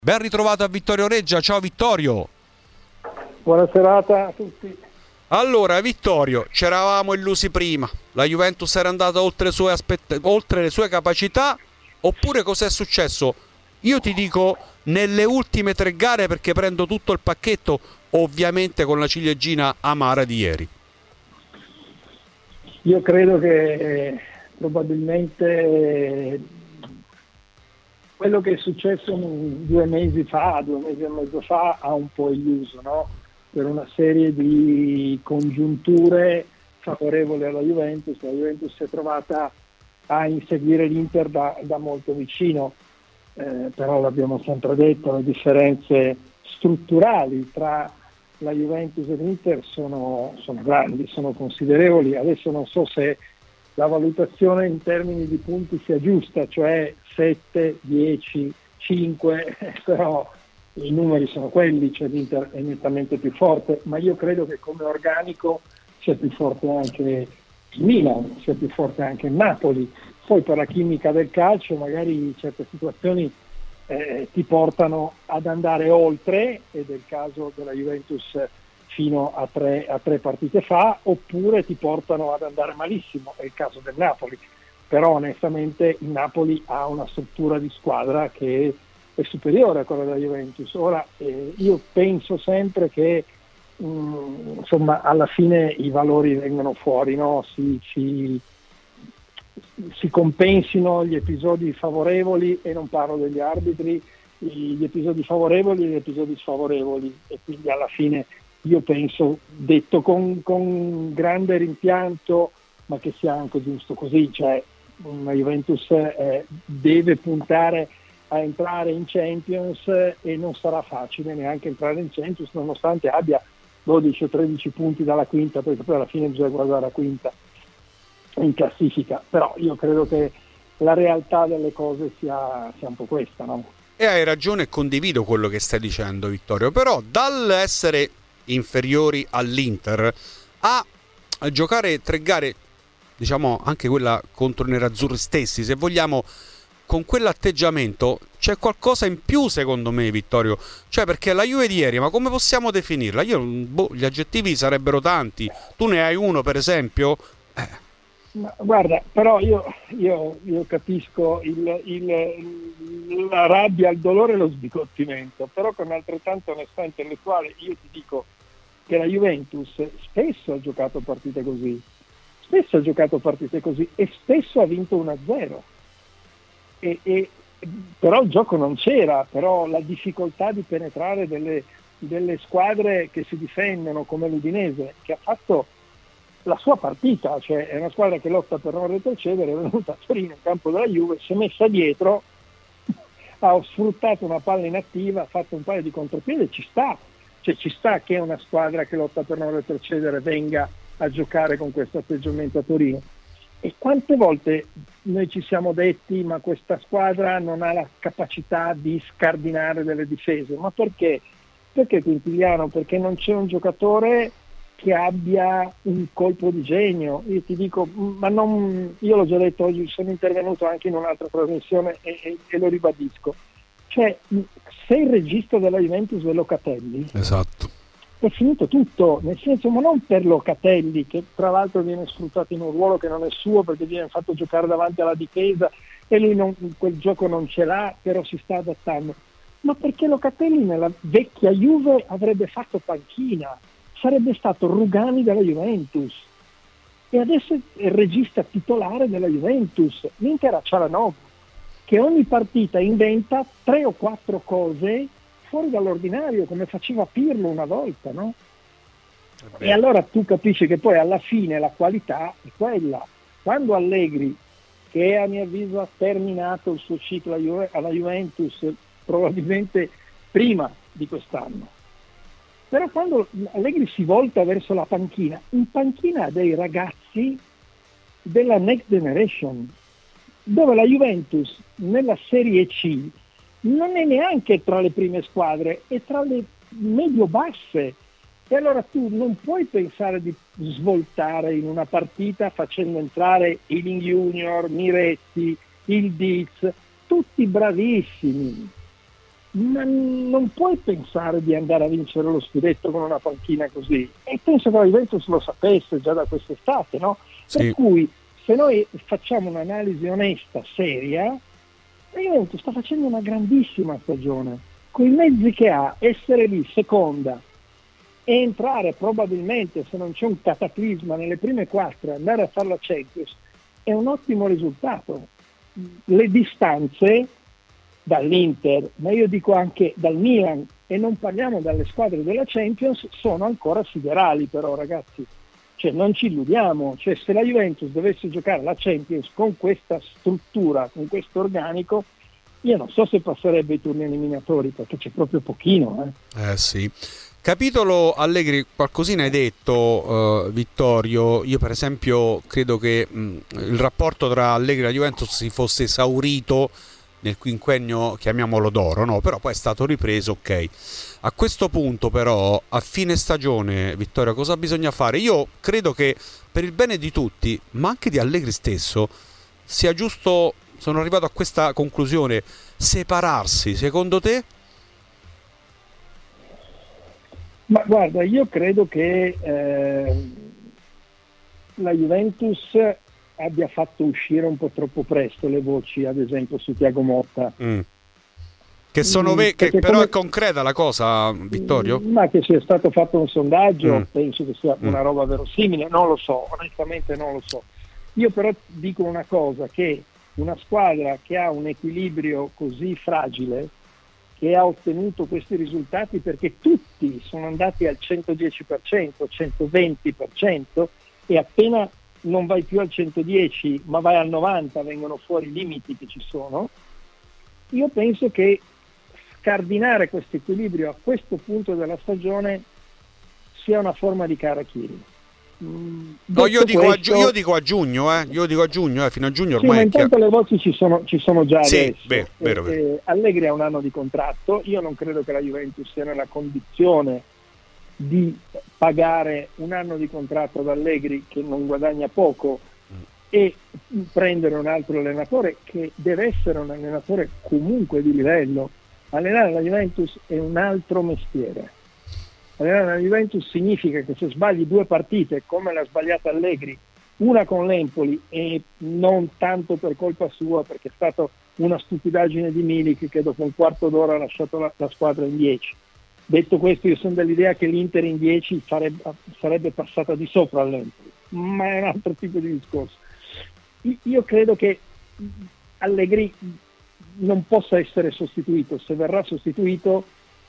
Ben ritrovato a Vittorio Reggia, ciao Vittorio. Buona serata a tutti. Allora Vittorio, ci eravamo illusi prima, la Juventus era andata oltre oltre le sue capacità, oppure cos'è successo? Io ti dico nelle ultime 3 gare, perché prendo tutto il pacchetto, ovviamente con la ciliegina amara di ieri. Io credo che probabilmente quello che è successo 2 mesi fa, 2 mesi e mezzo fa, ha un po' illuso, no? Per una serie di congiunture favorevoli alla Juventus. La Juventus si è trovata a inseguire l'Inter da molto vicino, però l'abbiamo sempre detto, le differenze strutturali tra la Juventus e l'Inter sono grandi, sono considerevoli. Adesso non so se la valutazione in termini di punti sia giusta, cioè 7, 10, 5, però i numeri sono quelli, cioè l'Inter è nettamente più forte, ma io credo che come organico sia più forte anche il Milan, sia più forte anche il Napoli. Poi per la chimica del calcio magari certe situazioni ti portano ad andare oltre, ed è il caso della Juventus fino a tre partite fa, oppure ti portano ad andare malissimo, è il caso del Napoli. Però onestamente il Napoli ha una struttura di squadra che è superiore a quella della Juventus. Ora io penso sempre che insomma alla fine i valori vengono fuori, no? Si compensino gli episodi favorevoli, e non parlo degli arbitri, gli episodi favorevoli e gli episodi sfavorevoli, e quindi alla fine io penso, detto con grande rimpianto, ma che sia anche giusto così, cioè la Juventus deve puntare a entrare in Champions, e non sarà facile neanche entrare in Champions nonostante abbia 12 o 13 punti dalla quinta, perché poi alla fine bisogna guardare la quinta in classifica. Però io credo che la realtà delle cose sia un po' questa, no? E hai ragione, condivido quello che stai dicendo Vittorio, però dall'essere inferiori all'Inter a giocare 3 gare, diciamo anche quella contro i nerazzurri stessi, se vogliamo, con quell'atteggiamento c'è qualcosa in più secondo me, Vittorio. Cioè, perché la Juve di ieri, ma come possiamo definirla? Gli aggettivi sarebbero tanti, tu ne hai uno per esempio? Ma guarda, però io capisco la rabbia, il dolore e lo sbigottimento, però con altrettanta onestà intellettuale io ti dico che la Juventus spesso ha giocato partite così, e spesso ha vinto 1-0, però il gioco non c'era, però la difficoltà di penetrare delle squadre che si difendono, come l'Udinese, che ha fatto la sua partita, cioè è una squadra che lotta per non retrocedere, è venuta a Torino, in campo della Juve, si è messa dietro, ha sfruttato una palla inattiva, ha fatto un paio di contropiede, ci sta che una squadra che lotta per non retrocedere venga a giocare con questo atteggiamento a Torino. E quante volte noi ci siamo detti ma questa squadra non ha la capacità di scardinare delle difese, ma perché? Perché Quintiliano? Perché non c'è un giocatore che abbia un colpo di genio. Io ti dico, io l'ho già detto oggi, sono intervenuto anche in un'altra trasmissione e lo ribadisco, cioè se il regista della Juventus è Locatelli, Esatto, è finito tutto, nel senso, ma non per Locatelli, che tra l'altro viene sfruttato in un ruolo che non è suo perché viene fatto giocare davanti alla difesa e lui quel gioco non ce l'ha, però si sta adattando, ma perché Locatelli nella vecchia Juve avrebbe fatto panchina, sarebbe stato Rugani della Juventus, e adesso è il regista titolare della Juventus, mentre era Cialanoglu, che ogni partita inventa 3 o 4 cose fuori dall'ordinario, come faceva Pirlo una volta, no? E allora tu capisci che poi alla fine la qualità è quella. Quando Allegri, che a mio avviso ha terminato il suo ciclo alla Juventus probabilmente prima di quest'anno, però quando Allegri si volta verso la panchina, in panchina ha dei ragazzi della Next Generation, dove la Juventus nella Serie C non è neanche tra le prime squadre, è tra le medio-basse. E allora tu non puoi pensare di svoltare in una partita facendo entrare il Junior, Miretti, il Diz, tutti bravissimi, ma non puoi pensare di andare a vincere lo scudetto con una panchina così, e penso che la Juventus lo sapesse già da quest'estate, no? Sì. Per cui se noi facciamo un'analisi onesta, seria, la Juventus sta facendo una grandissima stagione, con i mezzi che ha, essere lì seconda e entrare probabilmente, se non c'è un cataclisma, nelle prime 4, andare a fare la Champions è un ottimo risultato. Le distanze dall'Inter, ma io dico anche dal Milan, e non parliamo dalle squadre della Champions, sono ancora siderali, però ragazzi, cioè non ci illudiamo, cioè se la Juventus dovesse giocare la Champions con questa struttura, con questo organico, io non so se passerebbe i turni eliminatori, perché c'è proprio pochino. Sì. Capitolo Allegri, qualcosina hai detto, Vittorio. Io per esempio credo che il rapporto tra Allegri e la Juventus si fosse esaurito nel quinquennio, chiamiamolo d'oro, no? Però poi è stato ripreso, ok. A questo punto però, a fine stagione, Vittorio, cosa bisogna fare? Io credo che per il bene di tutti, ma anche di Allegri stesso, sia giusto, sono arrivato a questa conclusione, separarsi. Secondo te? Ma guarda, io credo che la Juventus abbia fatto uscire un po' troppo presto le voci, ad esempio su Thiago Motta. Che sono che però è concreta la cosa, Vittorio? Ma che sia stato fatto un sondaggio, penso che sia una roba verosimile, non lo so, onestamente non lo so. Io però dico una cosa, che una squadra che ha un equilibrio così fragile, che ha ottenuto questi risultati perché tutti sono andati al 110%, 120%, e appena non vai più al 110 ma vai al 90 vengono fuori i limiti che ci sono. Io penso che scardinare questo equilibrio a questo punto della stagione sia una forma di Harakiri. No, io dico a giugno, fino a giugno ormai. Sì, ma intanto le voci ci sono già sì, adesso. Vero. Allegri ha un anno di contratto, io non credo che la Juventus sia nella condizione di pagare un anno di contratto ad Allegri, che non guadagna poco, e prendere un altro allenatore che deve essere un allenatore comunque di livello. Allenare la Juventus è un altro mestiere. Allenare la Juventus significa che se sbagli 2 partite come l'ha sbagliata Allegri, una con l'Empoli, e non tanto per colpa sua, perché è stata una stupidaggine di Milik che dopo un quarto d'ora ha lasciato la squadra in 10. Detto questo, io sono dell'idea che l'Inter in 10 sarebbe passata di sopra all'Empoli, ma è un altro tipo di discorso. Io credo che Allegri non possa essere sostituito. Se verrà sostituito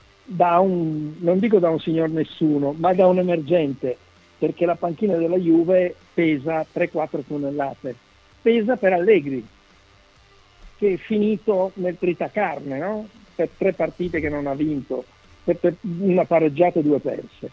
non dico da un signor nessuno, ma da un emergente, perché la panchina della Juve pesa 3-4 tonnellate. Pesa per Allegri, che è finito nel tritacarne, no? Per 3 partite che non ha vinto, per una pareggiata e 2 perse.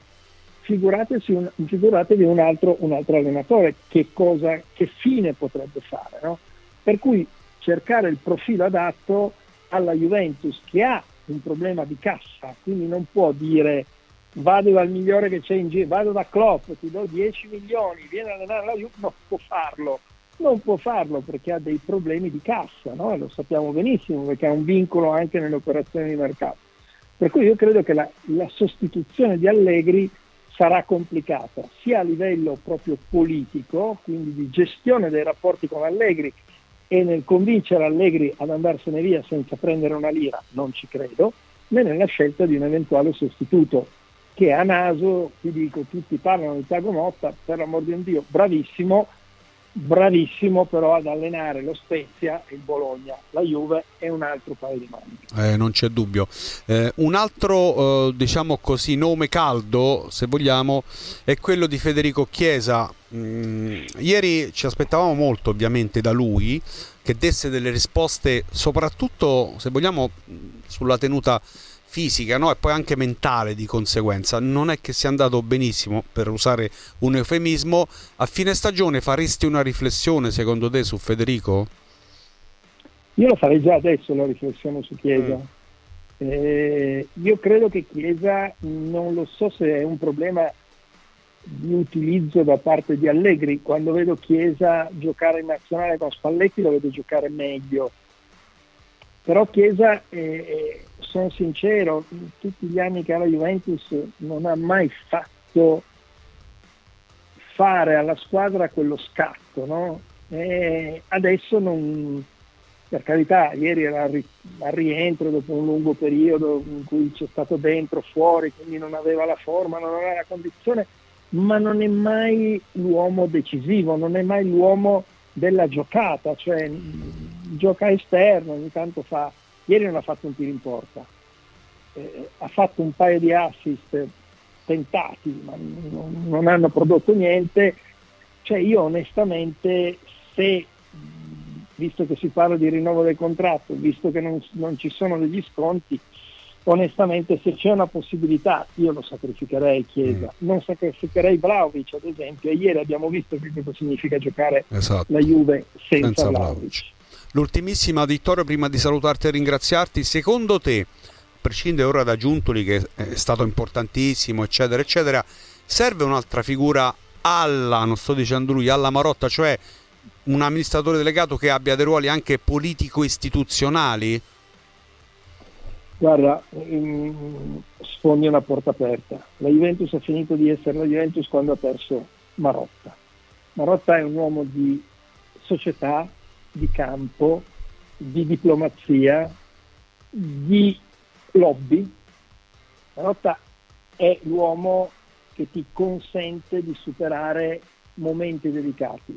Figuratevi un altro allenatore che fine potrebbe fare, no? Per cui cercare il profilo adatto alla Juventus, che ha un problema di cassa, quindi non può dire vado dal migliore che c'è in giro, vado da Klopp, ti do 10 milioni, vieni a allenare la Juve. Non può farlo perché ha dei problemi di cassa, no? Lo sappiamo benissimo, perché ha un vincolo anche nelle operazioni di mercato. Per cui io credo che la sostituzione di Allegri sarà complicata, sia a livello proprio politico, quindi di gestione dei rapporti con Allegri, e nel convincere Allegri ad andarsene via senza prendere una lira, non ci credo, né nella scelta di un eventuale sostituto, che a naso, ti dico, tutti parlano di Thiago Motta, per l'amor di Dio, bravissimo però ad allenare lo Spezia e il Bologna. La Juve è un altro paio di maniche. Non c'è dubbio. Un altro diciamo così nome caldo, se vogliamo, è quello di Federico Chiesa. Ieri ci aspettavamo molto ovviamente da lui, che desse delle risposte soprattutto, se vogliamo, sulla tenuta fisica, no? E poi anche mentale di conseguenza. Non è che sia andato benissimo, per usare un eufemismo. A fine stagione faresti una riflessione secondo te su Federico? Io lo farei già adesso la riflessione su Chiesa. Io credo che Chiesa, non lo so se è un problema di utilizzo da parte di Allegri. Quando vedo Chiesa giocare in nazionale con Spalletti lo vedo giocare meglio, però Chiesa sono sincero, in tutti gli anni che ha la Juventus non ha mai fatto fare alla squadra quello scatto, no? E adesso non, per carità, ieri era al rientro dopo un lungo periodo in cui c'è stato dentro, fuori, quindi non aveva la forma, non aveva la condizione, ma non è mai l'uomo decisivo, non è mai l'uomo della giocata, cioè gioca esterno, ogni tanto fa, ieri non ha fatto un tiro in porta, ha fatto un paio di assist tentati, ma non hanno prodotto niente. Cioè io onestamente, se, visto che si parla di rinnovo del contratto, visto che non ci sono degli sconti, onestamente se c'è una possibilità io lo sacrificherei Chiesa, non sacrificherei Vlahovic ad esempio, e ieri abbiamo visto che cosa significa giocare la Juve senza Vlahovic. L'ultimissima, Vittorio, prima di salutarti e ringraziarti, secondo te, a prescindere ora da Giuntoli che è stato importantissimo eccetera eccetera, serve un'altra figura non sto dicendo lui, alla Marotta, cioè un amministratore delegato che abbia dei ruoli anche politico-istituzionali? Guarda, sfondi una porta aperta. La Juventus ha finito di essere la Juventus quando ha perso Marotta. Marotta è un uomo di società, di campo, di diplomazia, di lobby. Marotta è l'uomo che ti consente di superare momenti delicati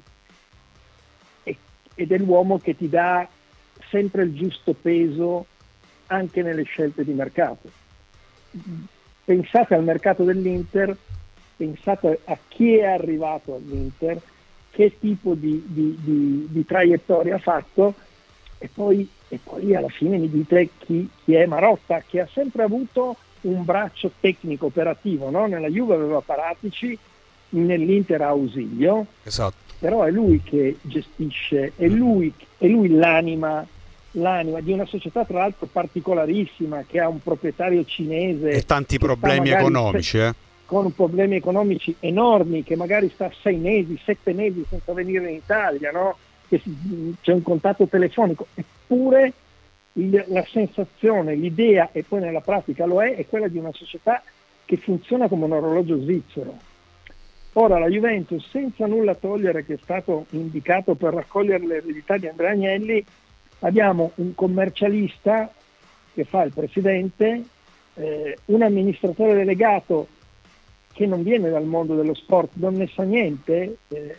ed è l'uomo che ti dà sempre il giusto peso anche nelle scelte di mercato. Pensate al mercato dell'Inter, pensate a chi è arrivato all'Inter, che tipo di traiettoria ha fatto e poi alla fine mi dite chi è Marotta, che ha sempre avuto un braccio tecnico operativo, no? Nella Juve aveva Paratici, nell'Inter ha Ausilio, esatto. Però è lui che gestisce, è lui l'anima di una società tra l'altro particolarissima, che ha un proprietario cinese e tanti problemi economici, con problemi economici enormi, che magari sta 6 mesi, 7 mesi senza venire in Italia, no? Che c'è un contatto telefonico, eppure la sensazione, l'idea, e poi nella pratica lo è quella di una società che funziona come un orologio svizzero. Ora la Juventus, senza nulla togliere che è stato indicato per raccogliere l'eredità di Andrea Agnelli, abbiamo un commercialista che fa il presidente, un amministratore delegato che non viene dal mondo dello sport, non ne sa niente,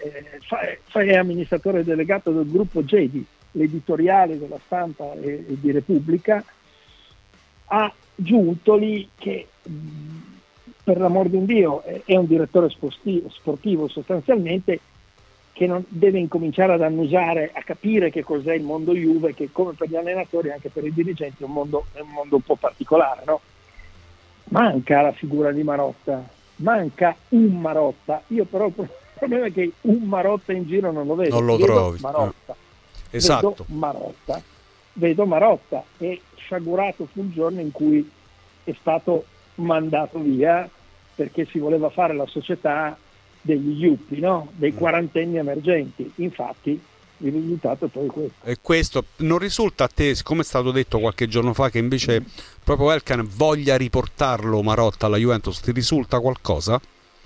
è amministratore delegato del gruppo Gedi, l'editoriale della Stampa e di Repubblica, ha Giuntoli che, per l'amor di un Dio, è un direttore sportivo sostanzialmente, che non deve incominciare ad annusare, a capire che cos'è il mondo Juve, che come per gli allenatori anche per i dirigenti è un mondo un po' particolare, no? Manca la figura di Marotta, manca un Marotta. Io però il problema è che un Marotta in giro non lo vedo. Non lo trovi. Marotta. Esatto. Vedo Marotta, e sciagurato fu il giorno in cui è stato mandato via perché si voleva fare la società degli Yuppi, no? Dei quarantenni emergenti. Infatti il risultato è poi questo. E questo non risulta a te, come è stato detto qualche giorno fa, che invece proprio Elkann voglia riportarlo Marotta alla Juventus? Ti risulta qualcosa?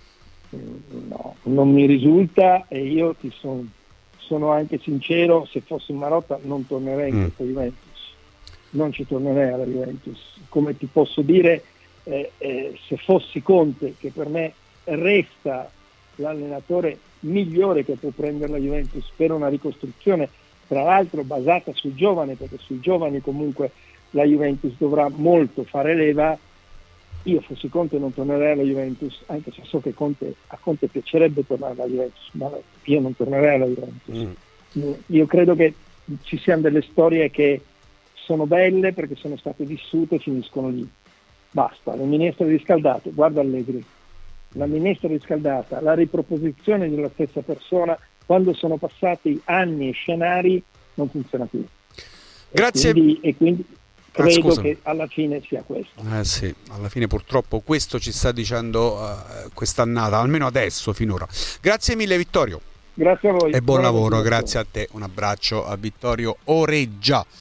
No, non mi risulta, e io sono anche sincero, se fossi Marotta non tornerei in questa Juventus, non ci tornerei alla Juventus. Come ti posso dire, se fossi Conte, che per me resta l'allenatore migliore che può prendere la Juventus per una ricostruzione, tra l'altro basata sul giovane, perché sui giovani comunque la Juventus dovrà molto fare leva. Io fossi Conte non tornerei alla Juventus, anche se so che a Conte piacerebbe tornare alla Juventus, ma io non tornerei alla Juventus. Io credo che ci siano delle storie che sono belle perché sono state vissute e finiscono lì. Basta, le minestre riscaldate, guarda Allegri, la minestra riscaldata, la riproposizione della stessa persona, quando sono passati anni e scenari, non funziona più. Grazie. E quindi credo che alla fine sia questo. Sì, alla fine purtroppo questo ci sta dicendo quest'annata, almeno adesso, finora. Grazie mille Vittorio. Grazie a voi. E buon lavoro, grazie a te. Un abbraccio a Vittorio Oreggia.